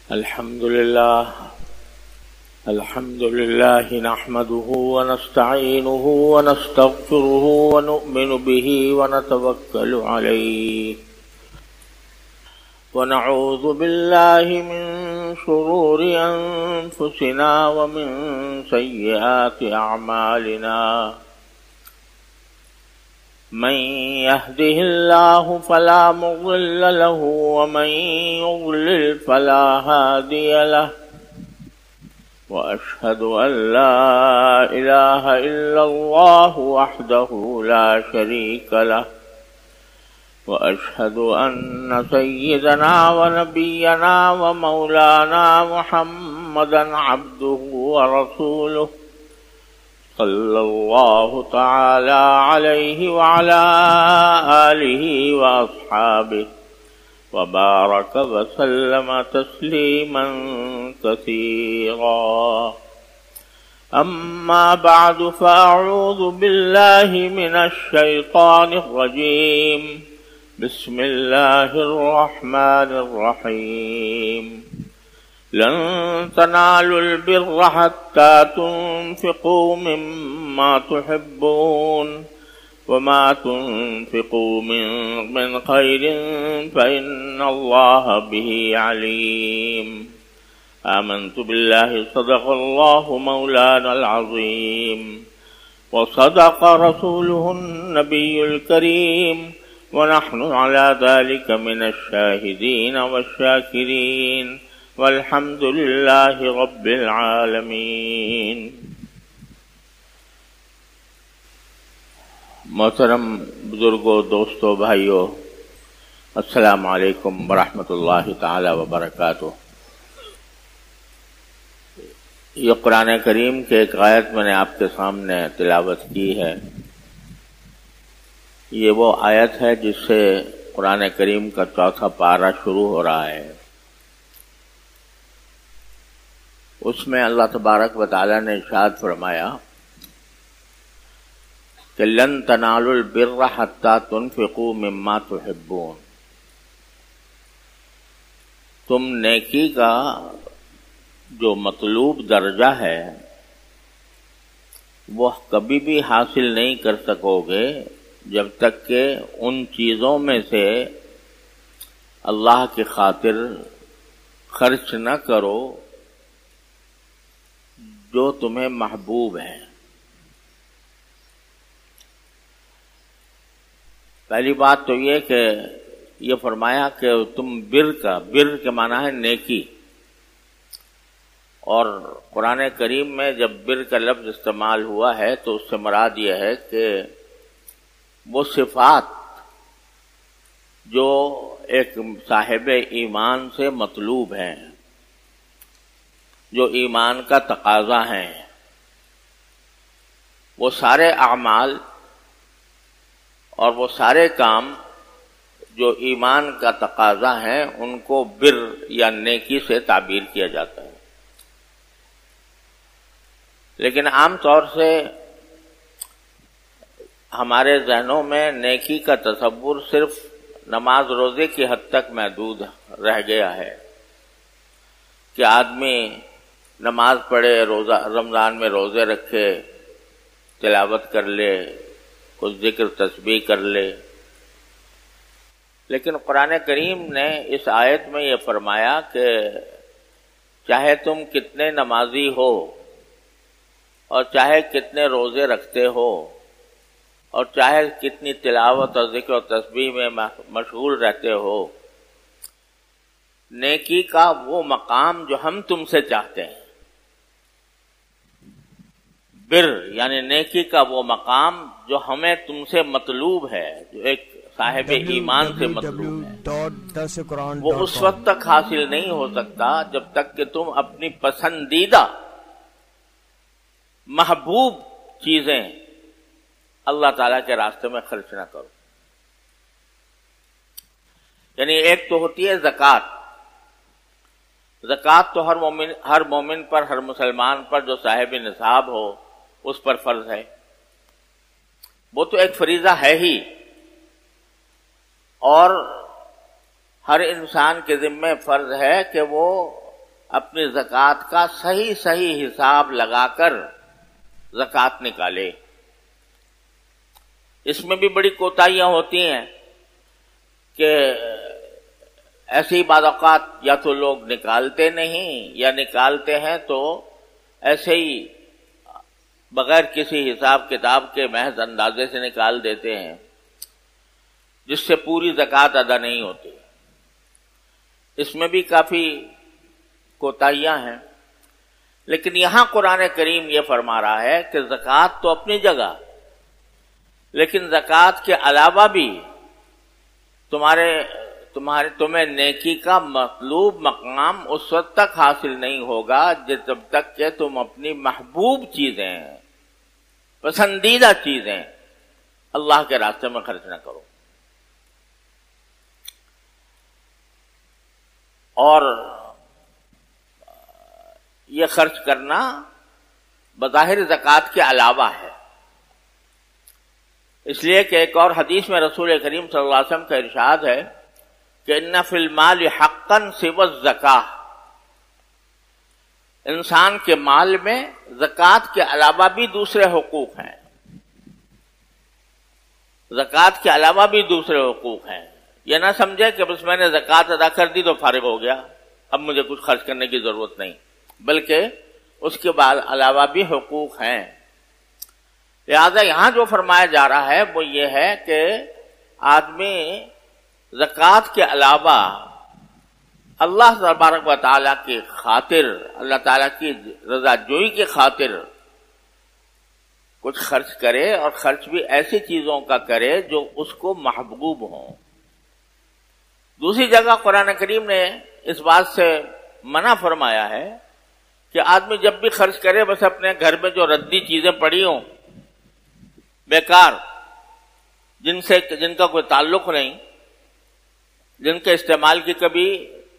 الحمد لله نحمده ونستعينه ونستغفره ونؤمن به ونتوكل عليه ونعوذ بالله من شرور أنفسنا ومن سيئات أعمالنا من يهده الله فلا مضل له ومن يضلل فلا هادي له وأشهد أن لا إله إلا الله وحده لا شريك له وأشهد أن سيدنا ونبينا ومولانا محمدا عبده ورسوله صلى الله تعالى عليه وعلى آله وأصحابه وبارك وسلم تسليما كثيرا أما بعد فأعوذ بالله من الشيطان الرجيم بسم الله الرحمن الرحيم لن تنالوا البر حتى تنفقوا مما تحبون وما تنفقوا من خير فإن الله به عليم آمنت بالله صدق الله مولانا العظيم وصدق رسوله النبي الكريم ونحن على ذلك من الشاهدين والشاكرين والحمد لله رب العالمين. محترم بزرگوں، دوستوں، بھائیوں، السلام علیکم ورحمۃ اللہ تعالی وبرکاتہ. یہ قرآن کریم کے ایک آیت میں نے آپ کے سامنے تلاوت کی ہے. یہ وہ آیت ہے جس سے قرآن کریم کا چوتھا پارہ شروع ہو رہا ہے. اس میں اللہ تبارک و تعالی نے ارشاد فرمایا کہ لن تنالوا البر حتى تنفقوا مما تحبون. تم نیکی کا جو مطلوب درجہ ہے وہ کبھی بھی حاصل نہیں کر سکو گے جب تک کہ ان چیزوں میں سے اللہ کی خاطر خرچ نہ کرو جو تمہیں محبوب ہیں. پہلی بات تو یہ کہ یہ فرمایا کہ تم بر کے معنی ہے نیکی، اور قرآن کریم میں جب بر کا لفظ استعمال ہوا ہے تو اس سے مراد یہ ہے کہ وہ صفات جو ایک صاحب ایمان سے مطلوب ہیں، جو ایمان کا تقاضا ہیں، وہ سارے اعمال اور وہ سارے کام جو ایمان کا تقاضا ہیں ان کو بر یا نیکی سے تعبیر کیا جاتا ہے. لیکن عام طور سے ہمارے ذہنوں میں نیکی کا تصور صرف نماز روزے کی حد تک محدود رہ گیا ہے کہ آدمی نماز پڑھے، رمضان میں روزے رکھے، تلاوت کر لے، کچھ ذکر تسبیح کر لے. لیکن قرآن کریم نے اس آیت میں یہ فرمایا کہ چاہے تم کتنے نمازی ہو اور چاہے کتنے روزے رکھتے ہو اور چاہے کتنی تلاوت اور ذکر و تسبیح میں مشغول رہتے ہو، نیکی کا وہ مقام جو ہم تم سے چاہتے ہیں، بر یعنی نیکی کا وہ مقام جو ہمیں تم سے مطلوب ہے، جو ایک صاحب ایمان سے مطلوب ہے، وہ اس وقت تک حاصل نہیں ہو سکتا جب تک کہ تم اپنی پسندیدہ محبوب چیزیں اللہ تعالیٰ کے راستے میں خرچ نہ کرو. یعنی ایک تو ہوتی ہے زکوٰۃ. زکوٰۃ تو ہر مومن پر، ہر مسلمان پر جو صاحب نصاب ہو اس پر فرض ہے. وہ تو ایک فریضہ ہے ہی، اور ہر انسان کے ذمہ فرض ہے کہ وہ اپنی زکوٰۃ کا صحیح حساب لگا کر زکوٰۃ نکالے۔ اس میں بھی بڑی کوتاہیاں ہوتی ہیں کہ ایسے ہی بعض اوقات یا تو لوگ نکالتے نہیں یا نکالتے ہیں تو ایسے ہی بغیر کسی حساب کتاب کے محض اندازے سے نکال دیتے ہیں، جس سے پوری زکوٰۃ ادا نہیں ہوتی۔ اس میں بھی کافی کوتاہیاں ہیں، لیکن یہاں قرآن کریم یہ فرما رہا ہے کہ زکوٰۃ تو اپنی جگہ، لیکن زکوٰۃ کے علاوہ بھی تمہیں نیکی کا مطلوب مقام اس وقت تک حاصل نہیں ہوگا جب تک کہ تم اپنی محبوب چیزیں، پسندیدہ چیزیں اللہ کے راستے میں خرچ نہ کرو۔ اور یہ خرچ کرنا بظاہر زکوٰۃ کے علاوہ ہے، اس لیے کہ ایک اور حدیث میں رسول کریم صلی اللہ علیہ وسلم کا ارشاد ہے کہ ان فی المال حقا سوى الزکاۃ، انسان کے مال میں زکوٰۃ کے علاوہ بھی دوسرے حقوق ہیں، زکوٰۃ کے علاوہ بھی دوسرے حقوق ہیں۔ یہ نہ سمجھے کہ بس میں نے زکوٰۃ ادا کر دی تو فارغ ہو گیا، اب مجھے کچھ خرچ کرنے کی ضرورت نہیں، بلکہ اس کے بعد علاوہ بھی حقوق ہیں۔ لہذا یہاں جو فرمایا جا رہا ہے وہ یہ ہے کہ آدمی زکوٰۃ کے علاوہ اللہ تبارک و تعالیٰ کی خاطر، اللہ تعالیٰ کی رضا جوئی کی خاطر کچھ خرچ کرے، اور خرچ بھی ایسی چیزوں کا کرے جو اس کو محبوب ہوں۔ دوسری جگہ قرآن کریم نے اس بات سے منع فرمایا ہے کہ آدمی جب بھی خرچ کرے بس اپنے گھر میں جو ردی چیزیں پڑی ہوں، بیکار، جن کا کوئی تعلق نہیں، جن کے استعمال کی کبھی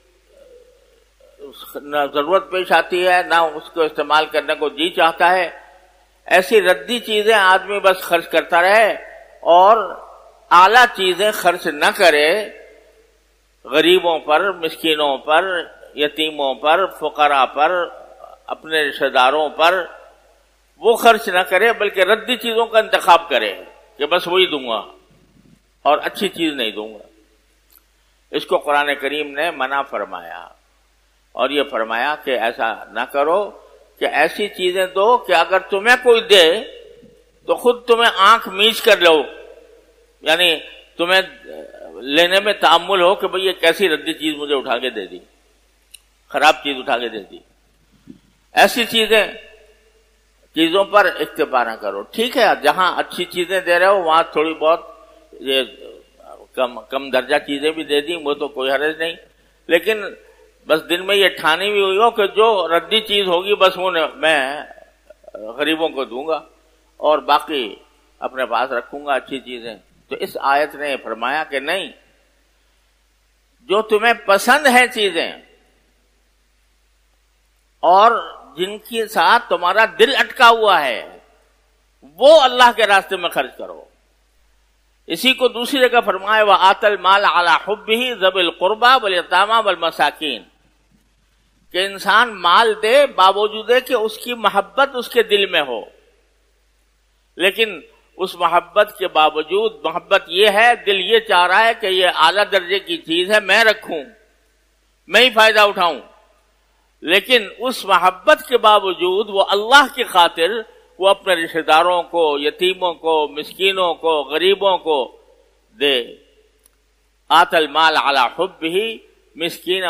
نہ ضرورت پیش آتی ہے نہ اس کو استعمال کرنے کو جی چاہتا ہے، ایسی ردی چیزیں آدمی بس خرچ کرتا رہے اور اعلیٰ چیزیں خرچ نہ کرے، غریبوں پر، مسکینوں پر، یتیموں پر، فقراء پر، اپنے رشتہ داروں پر وہ خرچ نہ کرے، بلکہ ردی چیزوں کا انتخاب کرے کہ بس وہی دوں گا اور اچھی چیز نہیں دوں گا۔ اس کو قرآن کریم نے منع فرمایا، اور یہ فرمایا کہ ایسا نہ کرو کہ ایسی چیزیں دو کہ اگر تمہیں کوئی دے تو خود تمہیں آنکھ میچ کر لو، یعنی تمہیں لینے میں تأمل ہو کہ بھئی یہ کیسی ردی چیز مجھے اٹھا کے دے دی، خراب چیز اٹھا کے دے دی۔ ایسی چیزوں پر اکتفا نہ کرو۔ ٹھیک ہے، جہاں اچھی چیزیں دے رہے ہو وہاں تھوڑی بہت یہ کم درجہ چیزیں بھی دے دیں، وہ تو کوئی حرج نہیں، لیکن بس دن میں یہ ٹھانی بھی ہوئی ہو کہ جو ردی چیز ہوگی بس وہ میں غریبوں کو دوں گا اور باقی اپنے پاس رکھوں گا اچھی چیزیں۔ تو اس آیت نے فرمایا کہ نہیں، جو تمہیں پسند ہے چیزیں اور جن کے ساتھ تمہارا دل اٹکا ہوا ہے وہ اللہ کے راستے میں خرچ کرو۔ اسی کو دوسری جگہ فرمایا وَآتَ الْمَالَ عَلَى حُبِّهِ ذَوِي الْقُرْبَى وَالْيَتَامَى وَالْمَسَاكِينَ، کہ انسان مال دے باوجود کہ اس کی محبت اس کے دل میں ہو، لیکن اس محبت کے باوجود محبت یہ ہے، دل یہ چاہ رہا ہے کہ یہ اعلیٰ درجے کی چیز ہے، میں رکھوں، میں ہی فائدہ اٹھاؤں، لیکن اس محبت کے باوجود وہ اللہ کی خاطر وہ اپنے رشتہ داروں کو، یتیموں کو، مسکینوں کو، غریبوں کو دے۔ آتَ المال علی حبہ مسکینا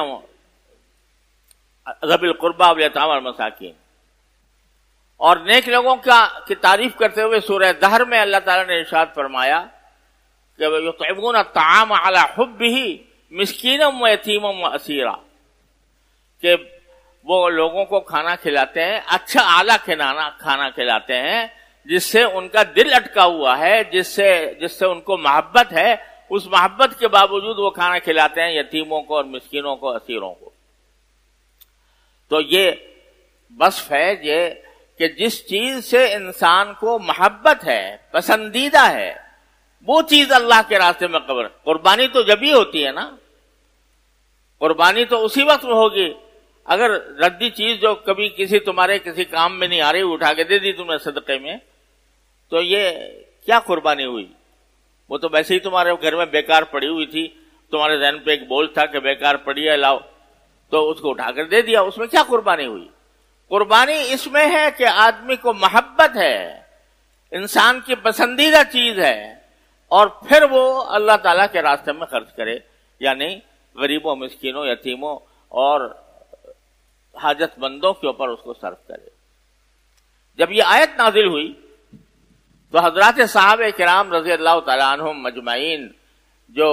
ذوی القربى والیتامی والمساکین۔ اور نیک لوگوں کی تعریف کرتے ہوئے سورہ دہر میں اللہ تعالیٰ نے ارشاد فرمایا کہ یطعمون الطعام علی حبہ مسکینا ویتیما واسیرا، کہ وہ لوگوں کو کھانا کھلاتے ہیں، اچھا اعلیٰ کھانا کھلاتے ہیں جس سے ان کا دل اٹکا ہوا ہے، جس سے ان کو محبت ہے، اس محبت کے باوجود وہ کھانا کھلاتے ہیں یتیموں کو اور مسکینوں کو، اسیروں کو۔ تو یہ وصف ہے یہ کہ جس چیز سے انسان کو محبت ہے، پسندیدہ ہے، وہ چیز اللہ کے راستے میں قربانی تو جب ہی ہوتی ہے نا، قربانی تو اسی وقت میں ہوگی اگر ردی چیز جو کبھی تمہارے کسی کام میں نہیں آ رہی اٹھا کے دے دی تم نے صدقے میں، تو یہ کیا قربانی ہوئی؟ وہ تو ویسے ہی تمہارے گھر میں بیکار پڑی ہوئی تھی، تمہارے ذہن پہ ایک بول تھا کہ بیکار پڑی ہے لاؤ، تو اس کو اٹھا کر دے دیا، اس میں کیا قربانی ہوئی؟ قربانی اس میں ہے کہ آدمی کو محبت ہے، انسان کی پسندیدہ چیز ہے، اور پھر وہ اللہ تعالیٰ کے راستے میں خرچ کرے، یعنی غریبوں، مسکینوں، یتیموں اور حاجت مندوں کے اوپر اس کو صرف کرے۔ جب یہ آیت نازل ہوئی تو حضرات صحابہ کرام رضی اللہ تعالیٰ عنہم مجمعین، جو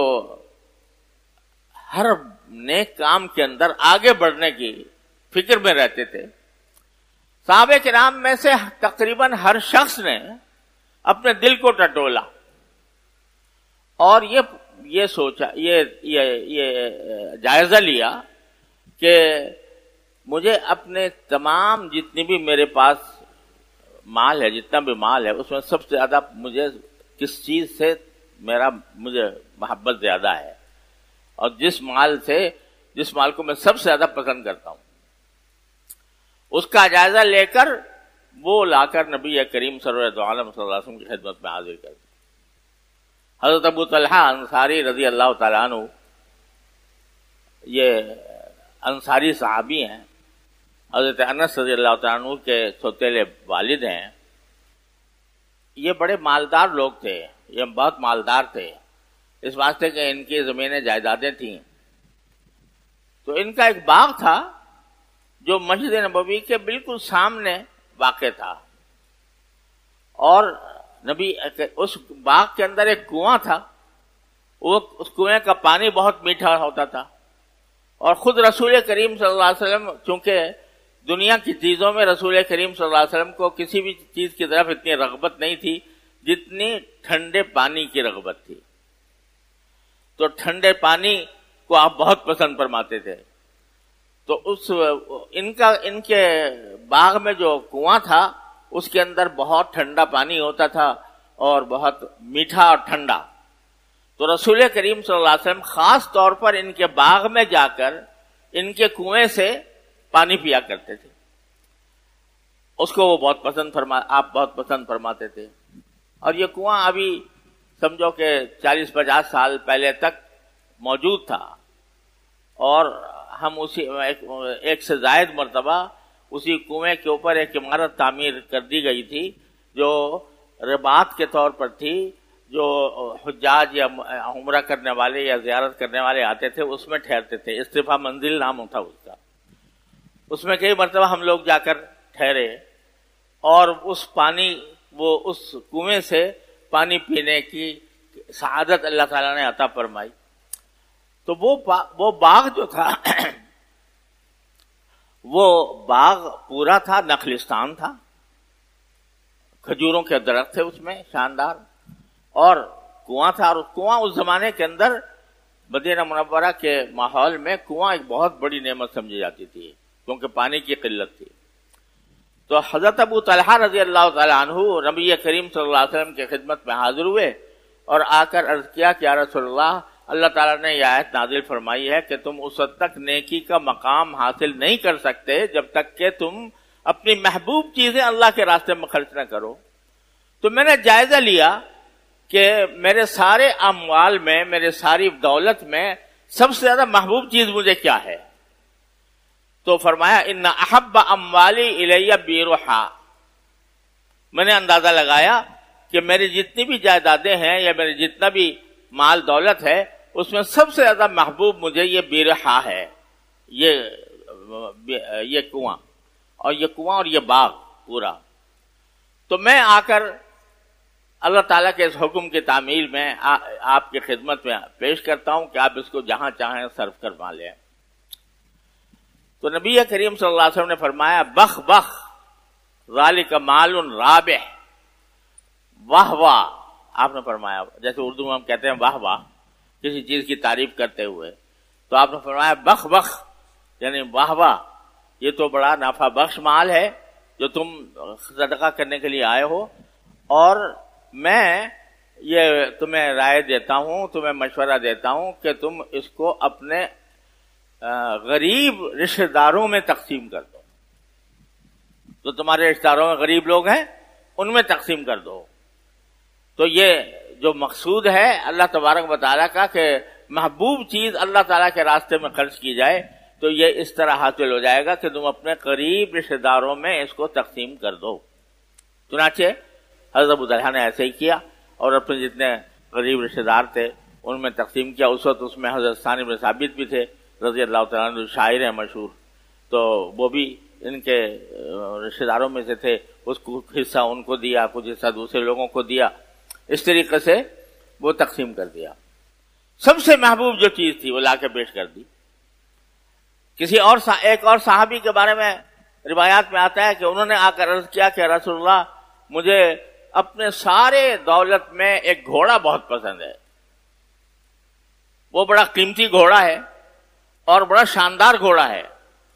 ہر نیک کام کے اندر آگے بڑھنے کی فکر میں رہتے تھے، صحابہ کرام میں سے تقریباً ہر شخص نے اپنے دل کو ٹٹولا اور یہ سوچا، یہ جائزہ لیا کہ مجھے اپنے تمام جتنی بھی میرے پاس مال ہے، جتنا بھی مال ہے، اس میں سب سے زیادہ مجھے کس چیز سے مجھے محبت زیادہ ہے، اور جس مال کو میں سب سے زیادہ پسند کرتا ہوں، اس کا جائزہ لے کر وہ لا کر نبی کریم سرور عالم صلی اللہ علیہ وسلم کی خدمت میں حاضر کر دی۔ حضرت ابو طلحہ انصاری رضی اللہ تعالیٰ عنہ، یہ انصاری صحابی ہیں، حضرت انس رضی اللہ تعالیٰ عنہ کے سوتیلے والد ہیں۔ یہ بڑے مالدار لوگ تھے، یہ بہت مالدار تھے، اس واسطے کہ ان کی زمینیں جائیدادیں تھیں۔ تو ان کا ایک باغ تھا جو مسجد نبوی کے بالکل سامنے واقع تھا، اور اس باغ کے اندر ایک کنواں تھا، اس کنویں کا پانی بہت میٹھا ہوتا تھا، اور خود رسول کریم صلی اللہ علیہ وسلم، چونکہ دنیا کی چیزوں میں رسول کریم صلی اللہ علیہ وسلم کو کسی بھی چیز کی طرف اتنی رغبت نہیں تھی جتنی ٹھنڈے پانی کی رغبت تھی، تو ٹھنڈے پانی کو آپ بہت پسند فرماتے تھے۔ تو ان کے باغ میں جو کنواں تھا اس کے اندر بہت ٹھنڈا پانی ہوتا تھا اور بہت میٹھا اور ٹھنڈا، تو رسول کریم صلی اللہ علیہ وسلم خاص طور پر ان کے باغ میں جا کر ان کے کنویں سے پانی پیا کرتے تھے، اس کو وہ آپ بہت پسند فرماتے تھے۔ اور یہ کنواں ابھی سمجھو کہ 40-50 سال پہلے تک موجود تھا، اور ہم ایک سے زائد مرتبہ اسی کنویں کے اوپر ایک عمارت تعمیر کر دی گئی تھی جو رباط کے طور پر تھی، جو حجاج یا عمرہ کرنے والے یا زیارت کرنے والے آتے تھے اس میں ٹھہرتے تھے، استفا منزل نام تھا اس کا۔ اس میں کئی مرتبہ ہم لوگ جا کر ٹھہرے، اور اس کنویں سے پانی پینے کی سعادت اللہ تعالیٰ نے عطا فرمائی۔ تو وہ باغ جو تھا وہ باغ پورا تھا، نخلستان تھا، کھجوروں کے درخت تھے اس میں شاندار، اور کنواں تھا، اور کنواں اس زمانے کے اندر مدینہ منورہ کے ماحول میں کنواں ایک بہت بڑی نعمت سمجھی جاتی تھی کیونکہ پانی کی قلت تھی۔ تو حضرت ابو طلحہ رضی اللہ تعالیٰ عنہ نبی کریم صلی اللہ علیہ وسلم کی خدمت میں حاضر ہوئے اور آ کر عرض کیا کہ یا رسول اللہ تعالیٰ نے یہ آیت نازل فرمائی ہے کہ تم اس وقت تک نیکی کا مقام حاصل نہیں کر سکتے جب تک کہ تم اپنی محبوب چیزیں اللہ کے راستے میں خرچ نہ کرو۔ تو میں نے جائزہ لیا کہ میرے سارے اموال میں، میرے ساری دولت میں سب سے زیادہ محبوب چیز مجھے کیا ہے؟ تو فرمایا ان احب اموالی الی بیرحا۔ میں نے اندازہ لگایا کہ میری جتنی بھی جائیدادیں ہیں یا میرے جتنا بھی مال دولت ہے اس میں سب سے زیادہ محبوب مجھے یہ بیرحا ہے، یہ کنواں اور یہ باغ پورا۔ تو میں آ کر اللہ تعالیٰ کے اس حکم کی تعمیل میں آپ کی خدمت میں پیش کرتا ہوں کہ آپ اس کو جہاں چاہیں صرف کروا لیں۔ تو نبی کریم صلی اللہ علیہ وسلم نے فرمایا بخ بخ ذالک مال رابح، واہ واہ، آپ نے فرمایا جیسے اردو میں ہم کہتے ہیں واہ واہ کسی چیز کی تعریف کرتے ہوئے، تو آپ نے فرمایا بخ بخ یعنی واہ واہ، یہ تو بڑا نافع بخش مال ہے جو تم صدقہ کرنے کے لیے آئے ہو، اور میں یہ تمہیں رائے دیتا ہوں، تمہیں مشورہ دیتا ہوں کہ تم اس کو اپنے غریب رشتہ داروں میں تقسیم کر دو. تو تمہارے رشتہ داروں میں غریب لوگ ہیں ان میں تقسیم کر دو. تو یہ جو مقصود ہے اللہ تبارک و تعالیٰ کا کہ محبوب چیز اللہ تعالیٰ کے راستے میں خرچ کی جائے، تو یہ اس طرح حاصل ہو جائے گا کہ تم اپنے قریب رشتہ داروں میں اس کو تقسیم کر دو. چنانچہ حضرت ابو طلحہ نے ایسے ہی کیا اور اپنے جتنے قریب رشتہ دار تھے ان میں تقسیم کیا. اس وقت اس میں حضرت ثانی بن ثابت بھی تھے رضی اللہ تعالیٰ عنہ، شاعر ہیں مشہور، تو وہ بھی ان کے رشتہ داروں میں سے تھے. اس کو حصہ ان کو دیا، کچھ حصہ دوسرے لوگوں کو دیا. اس طریقے سے وہ تقسیم کر دیا. سب سے محبوب جو چیز تھی وہ لا کے پیش کر دی. ایک اور صحابی کے بارے میں روایات میں آتا ہے کہ انہوں نے آ کر عرض کیا کہ رسول اللہ، مجھے اپنے سارے دولت میں ایک گھوڑا بہت پسند ہے. وہ بڑا قیمتی گھوڑا ہے اور بڑا شاندار گھوڑا ہے.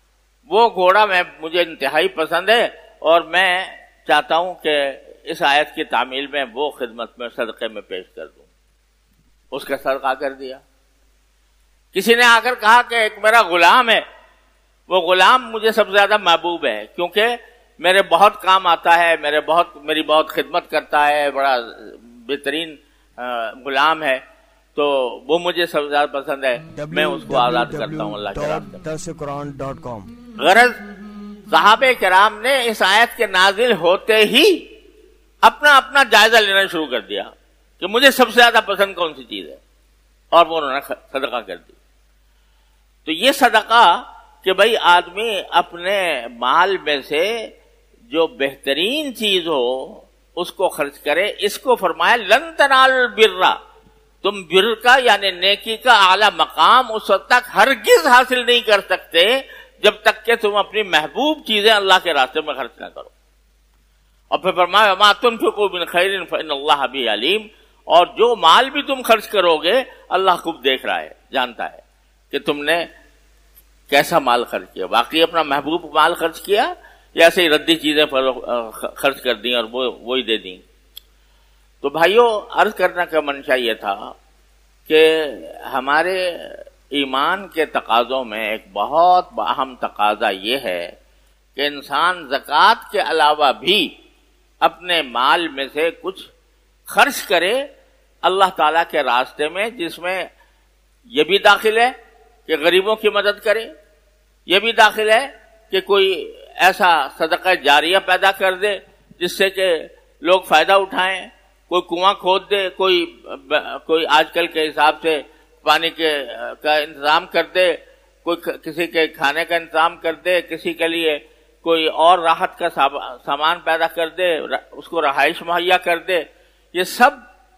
وہ گھوڑا مجھے انتہائی پسند ہے اور میں چاہتا ہوں کہ اس آیت کی تعمیل میں وہ خدمت میں صدقے میں پیش کر دوں. اس کا صدقہ کر دیا. کسی نے آ کر کہا کہ ایک میرا غلام ہے، وہ غلام مجھے سب سے زیادہ محبوب ہے کیونکہ میرے بہت کام آتا ہے، میری بہت خدمت کرتا ہے، بڑا بہترین غلام ہے، تو وہ مجھے سب سے زیادہ پسند ہے، میں اس کو آزاد کرتا ہوں اللہ کے راستے میں. غرض صحابہ کرام نے اس آیت کے نازل ہوتے ہی اپنا جائزہ لینا شروع کر دیا کہ مجھے سب سے زیادہ پسند کون سی چیز ہے، اور وہ انہوں نے صدقہ کر دی. تو یہ صدقہ کہ بھئی آدمی اپنے مال میں سے جو بہترین چیز ہو اس کو خرچ کرے، اس کو فرمایا لن تنالوا البر، تم بر کا یعنی نیکی کا اعلی مقام اس وقت تک ہرگز حاصل نہیں کر سکتے جب تک کہ تم اپنی محبوب چیزیں اللہ کے راستے میں خرچ نہ کرو. اور پھر فرمایا وما تنفقوا من خیر فإن اللہ بہ علیم، اور جو مال بھی تم خرچ کرو گے اللہ خوب دیکھ رہا ہے، جانتا ہے کہ تم نے کیسا مال خرچ کیا. واقعی اپنا محبوب مال خرچ کیا یا ایسے ہی ردی چیزیں خرچ کر دیں اور وہی دے دیں. تو بھائیوں، عرض کرنے کا منشا یہ تھا کہ ہمارے ایمان کے تقاضوں میں ایک بہت اہم تقاضا یہ ہے کہ انسان زکوٰۃ کے علاوہ بھی اپنے مال میں سے کچھ خرچ کرے اللہ تعالیٰ کے راستے میں، جس میں یہ بھی داخل ہے کہ غریبوں کی مدد کرے، یہ بھی داخل ہے کہ کوئی ایسا صدقہ جاریہ پیدا کر دے جس سے کہ لوگ فائدہ اٹھائیں، کوئی کنواں کھود دے، کوئی آج کل کے حساب سے پانی کا انتظام کر دے، کوئی کسی کے کھانے کا انتظام کر دے، کسی کے لیے کوئی اور راحت کا سامان پیدا کر دے، اس کو رہائش مہیا کر دے. یہ سب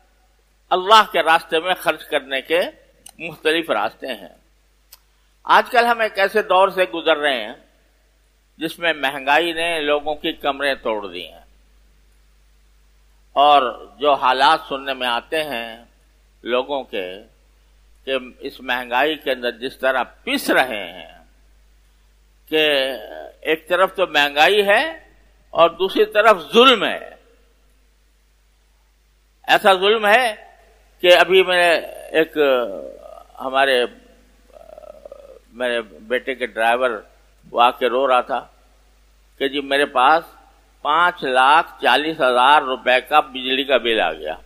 اللہ کے راستے میں خرچ کرنے کے مختلف راستے ہیں. آج کل ہم ایک ایسے دور سے گزر رہے ہیں جس میں مہنگائی نے لوگوں کی کمریں توڑ دی ہیں، اور جو حالات سننے میں آتے ہیں لوگوں کے کہ اس مہنگائی کے اندر جس طرح پس رہے ہیں کہ ایک طرف تو مہنگائی ہے اور دوسری طرف ظلم ہے. ایسا ظلم ہے کہ ابھی میرے بیٹے کے ڈرائیور وہ آ کے رو رہا تھا کہ جی میرے پاس 5,40,000 روپے کا بجلی کا بل آ گیا.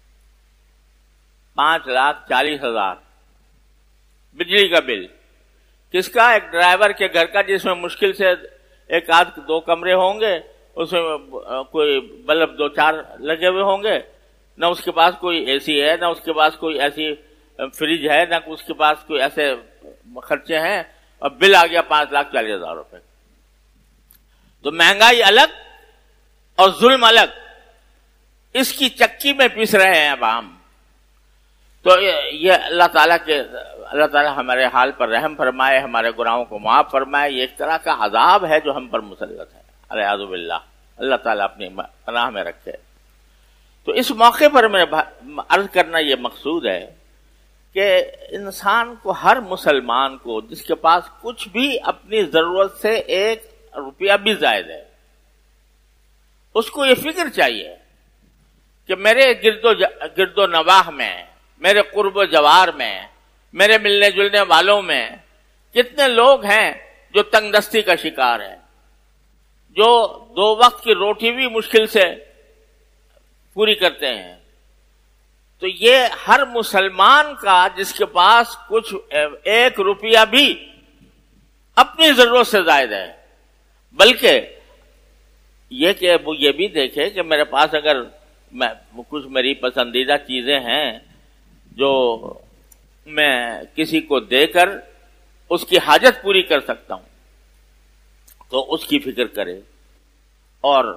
5,40,000 بجلی کا بل. کس کا؟ ایک ڈرائیور کے گھر کا، جس میں مشکل سے ایک آدھ 2 کمرے ہوں گے، اس میں کوئی بلب 2-4 لگے ہوئے ہوں گے، نہ اس کے پاس کوئی اے سی ہے، نہ اس کے پاس کوئی ایسی فریج ہے، نہ اس کے پاس کوئی ایسے خرچے ہیں، اور بل آ گیا 5,40,000 روپے. تو مہنگائی الگ اور ظلم الگ، اس کی چکی میں پس رہے ہیں اب ہم. تو یہ اللہ تعالیٰ ہمارے حال پر رحم فرمائے، ہمارے گناہوں کو معاف فرمائے. یہ ایک طرح کا عذاب ہے جو ہم پر مسلط ہے، الیاذ باللہ. اللہ تعالیٰ اپنی پناہ میں رکھے. تو اس موقع پر میں عرض کرنا یہ مقصود ہے کہ انسان کو، ہر مسلمان کو جس کے پاس کچھ بھی اپنی ضرورت سے 1 روپیہ بھی زائد ہے، اس کو یہ فکر چاہیے کہ میرے گرد و نواح میں، میرے قرب و جوار میں، میرے ملنے جلنے والوں میں کتنے لوگ ہیں جو تنگ دستی کا شکار ہیں، جو 2 وقت کی روٹی بھی مشکل سے پوری کرتے ہیں. تو یہ ہر مسلمان کا جس کے پاس کچھ 1 روپیہ بھی اپنی ضرورت سے زائد ہے، بلکہ یہ کہ وہ یہ بھی دیکھے کہ میرے پاس اگر کچھ میری پسندیدہ چیزیں ہیں جو میں کسی کو دے کر اس کی حاجت پوری کر سکتا ہوں تو اس کی فکر کرے، اور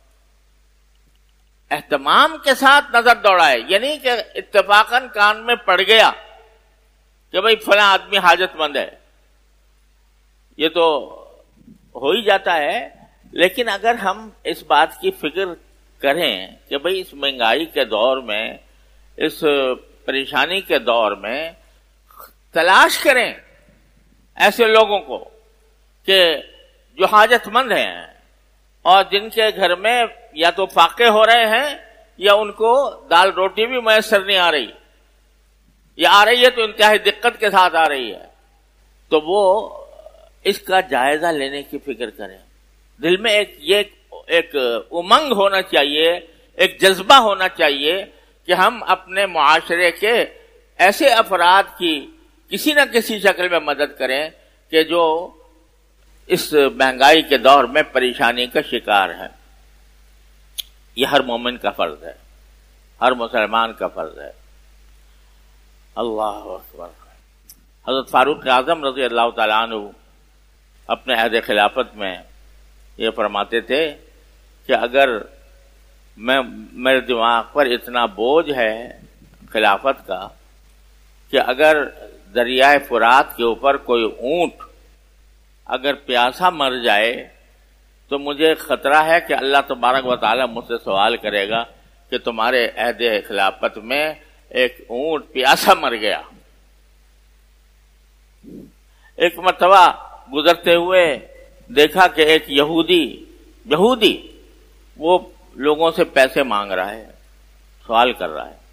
اہتمام کے ساتھ نظر دوڑائے. یعنی کہ اتفاقاً کان میں پڑ گیا کہ بھئی فلاں آدمی حاجت مند ہے، یہ تو ہو ہی جاتا ہے، لیکن اگر ہم اس بات کی فکر کریں کہ بھئی اس مہنگائی کے دور میں، اس پریشانی کے دور میں تلاش کریں ایسے لوگوں کو کہ جو حاجت مند ہیں اور جن کے گھر میں یا تو فاقے ہو رہے ہیں یا ان کو دال روٹی بھی میسر نہیں آ رہی، یا آ رہی ہے تو انتہائی دقت کے ساتھ آ رہی ہے، تو وہ اس کا جائزہ لینے کی فکر کریں. دل میں ایک امنگ ہونا چاہیے، ایک جذبہ ہونا چاہیے کہ ہم اپنے معاشرے کے ایسے افراد کی کسی نہ کسی شکل میں مدد کریں کہ جو اس مہنگائی کے دور میں پریشانی کا شکار ہے. یہ ہر مومن کا فرض ہے، ہر مسلمان کا فرض ہے. اللہ اکبر. حضرت فاروق اعظم رضی اللہ تعالیٰ عنہ اپنے عہد خلافت میں یہ فرماتے تھے کہ اگر میرے دماغ پر اتنا بوجھ ہے خلافت کا کہ اگر دریائے فرات کے اوپر کوئی اونٹ اگر پیاسا مر جائے تو مجھے خطرہ ہے کہ اللہ تبارک و تعالی مجھ سے سوال کرے گا کہ تمہارے عہد خلافت میں ایک اونٹ پیاسا مر گیا. ایک مرتبہ گزرتے ہوئے دیکھا کہ ایک یہودی وہ لوگوں سے پیسے مانگ رہا ہے، سوال کر رہا ہے.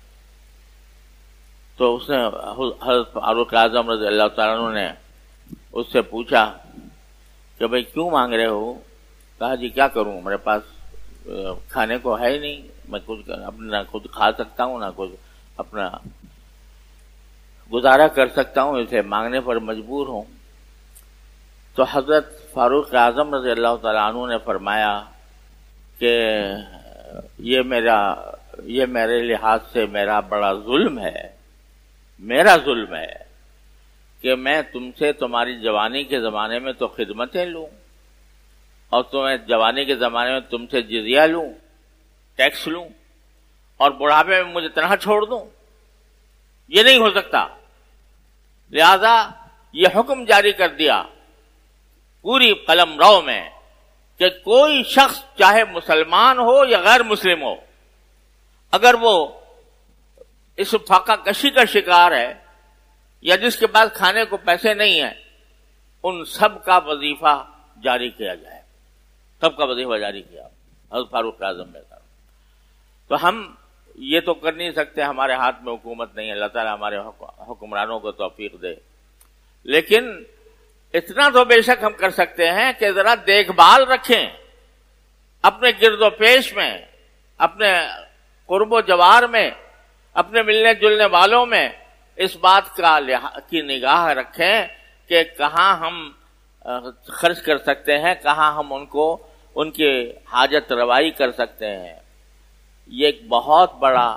تو اس نے حضرت فاروق اعظم رضی اللہ تعالیٰ عنہ نے اس سے پوچھا کہ بھئی کیوں مانگ رہے ہو؟ کہا جی کیا کروں، میرے پاس کھانے کو ہے ہی نہیں، میں کچھ نہ خود کھا سکتا ہوں نہ کچھ اپنا گزارا کر سکتا ہوں، اسے مانگنے پر مجبور ہوں. تو حضرت فاروق اعظم رضی اللہ تعالیٰ عنہ نے فرمایا کہ یہ میرے لحاظ سے میرا بڑا ظلم ہے، میرا ظلم ہے کہ میں تم سے تمہاری جوانی کے زمانے میں تو خدمتیں لوں اور تمہیں جوانی کے زمانے میں تم سے جزیہ لوں، ٹیکس لوں، اور بڑھاپے میں مجھے تنہا چھوڑ دوں. یہ نہیں ہو سکتا. لہذا یہ حکم جاری کر دیا پوری قلم رو میں کہ کوئی شخص چاہے مسلمان ہو یا غیر مسلم ہو، اگر وہ اس فاقہ کشی کا شکار ہے یا جس کے پاس کھانے کو پیسے نہیں ہیں، ان سب کا وظیفہ جاری کیا جائے. سب کا وظیفہ جاری کیا حضرت فاروق اعظم نے کہا. تو ہم یہ تو کر نہیں سکتے، ہمارے ہاتھ میں حکومت نہیں ہے، اللہ تعالیٰ ہمارے حکمرانوں کو توفیق دے. لیکن اتنا تو بے شک ہم کر سکتے ہیں کہ ذرا دیکھ بھال رکھیں اپنے گرد و پیش میں، اپنے قرب و جوار میں، اپنے ملنے جلنے والوں میں اس بات کی نگاہ رکھیں کہ کہاں ہم خرچ کر سکتے ہیں، کہاں ہم ان کی حاجت روائی کر سکتے ہیں. یہ ایک بہت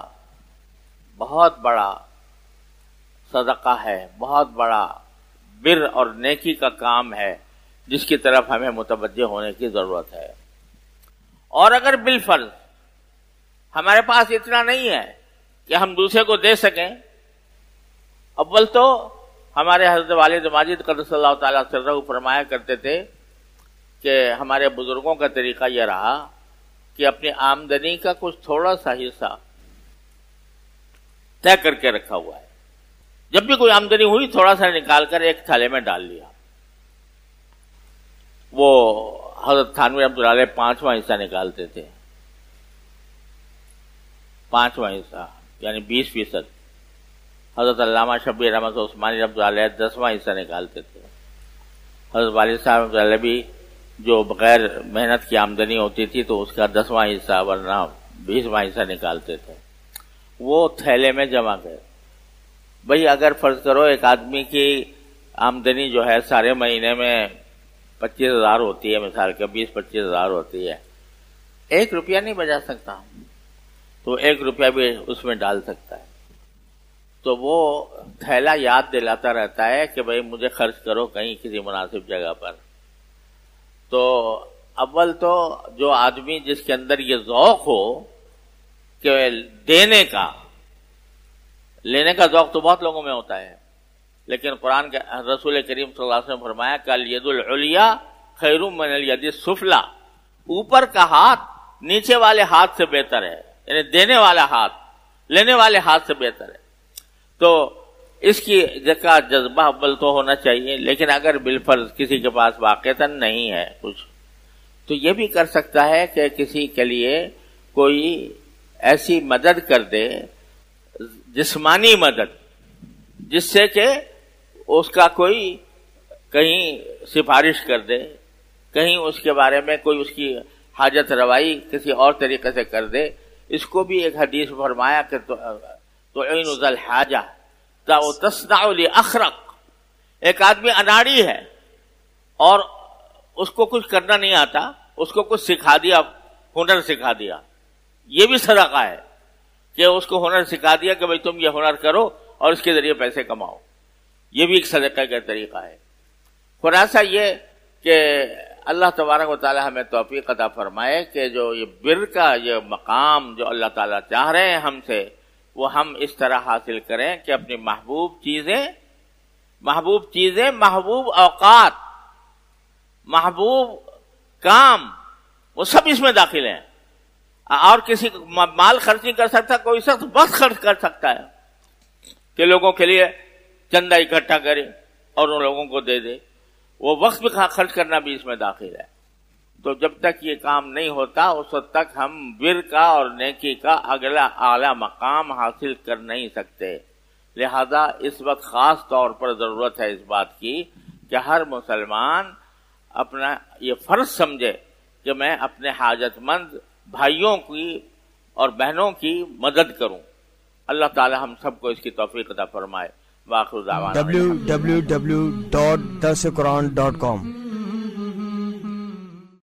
بڑا صدقہ ہے، بہت بڑا بر اور نیکی کا کام ہے جس کی طرف ہمیں متوجہ ہونے کی ضرورت ہے. اور اگر بالفرض ہمارے پاس اتنا نہیں ہے کہ ہم دوسرے کو دے سکیں، اول تو ہمارے حضرت والد ماجد قدس اللہ تعالیٰ سرہ فرمایا کرتے تھے کہ ہمارے بزرگوں کا طریقہ یہ رہا کہ اپنی آمدنی کا کچھ تھوڑا سا حصہ طے کر کے رکھا ہوا ہے. جب بھی کوئی آمدنی ہوئی تھوڑا سا نکال کر ایک تھالے میں ڈال لیا. وہ حضرت تھانوی رحمۃ اللہ علیہ 5واں حصہ نکالتے تھے، 5واں حصہ یعنی 20%. حضرت علامہ شبیر احمد عثمانی رحمۃ اللہ علیہ 10واں حصہ نکالتے تھے. حضرت والد صاحب بھی جو بغیر محنت کی آمدنی ہوتی تھی تو اس کا 10واں حصہ ورنہ 20واں حصہ نکالتے تھے، وہ تھیلے میں جمع کر. بھئی اگر فرض کرو ایک آدمی کی آمدنی جو ہے سارے مہینے میں 25,000 ہوتی ہے، مثال کے 20-25,000 ہوتی ہے، 1 روپیہ نہیں بچا سکتا تو 1 روپیہ بھی اس میں ڈال سکتا ہے. تو وہ تھیلا یاد دلاتا رہتا ہے کہ بھئی مجھے خرچ کرو کہیں کسی مناسب جگہ پر. تو اول تو جو آدمی جس کے اندر یہ ذوق ہو کہ دینے کا، لینے کا ذوق تو بہت لوگوں میں ہوتا ہے، لیکن قرآن کے رسول کریم صلی اللہ علیہ وسلم فرمایا کہ الید العلیا خیر من الید السفلی، اوپر کا ہاتھ نیچے والے ہاتھ سے بہتر ہے، یعنی دینے والا ہاتھ لینے والے ہاتھ سے بہتر ہے. تو اس کی کا جذبہ اول تو ہونا چاہیے. لیکن اگر بالفرض کسی کے پاس واقعتاً نہیں ہے کچھ تو یہ بھی کر سکتا ہے کہ کسی کے لیے کوئی ایسی مدد کر دے، جسمانی مدد، جس سے کہ اس کا کوئی کہیں سفارش کر دے، کہیں اس کے بارے میں کوئی اس کی حاجت روائی کسی اور طریقے سے کر دے. اس کو بھی ایک حدیث فرمایا کہ تعین ذا الحاجہ تصنع لاخرق. ایک آدمی اناڑی ہے اور اس کو کچھ کرنا نہیں آتا، اس کو کچھ سکھا دیا، ہنر سکھا دیا، یہ بھی صدقہ ہے کہ اس کو ہنر سکھا دیا کہ بھئی تم یہ ہنر کرو اور اس کے ذریعے پیسے کماؤ. یہ بھی ایک صدقہ کا طریقہ ہے. خلاصہ یہ کہ اللہ تبارک و تعالی ہمیں توفیق عطا فرمائے کہ جو یہ بر کا یہ مقام جو اللہ تعالیٰ چاہ رہے ہیں ہم سے، وہ ہم اس طرح حاصل کریں کہ اپنی محبوب چیزیں، محبوب اوقات، محبوب کام، وہ سب اس میں داخل ہیں. اور کسی مال خرچ نہیں کر سکتا، کوئی شخص وقت خرچ کر سکتا ہے کہ لوگوں کے لیے چندہ اکٹھا کرے اور ان لوگوں کو دے دے. وہ وقت بھی خرچ کرنا بھی اس میں داخل ہے. تو جب تک یہ کام نہیں ہوتا اس وقت تک ہم بر کا اور نیکی کا اگلا اعلیٰ مقام حاصل کر نہیں سکتے. لہذا اس وقت خاص طور پر ضرورت ہے اس بات کی کہ ہر مسلمان اپنا یہ فرض سمجھے کہ میں اپنے حاجت مند بھائیوں کی اور بہنوں کی مدد کروں. اللہ تعالی ہم سب کو اس کی توفیق عطا فرمائے. وآخر دعوانا www.darsequran.com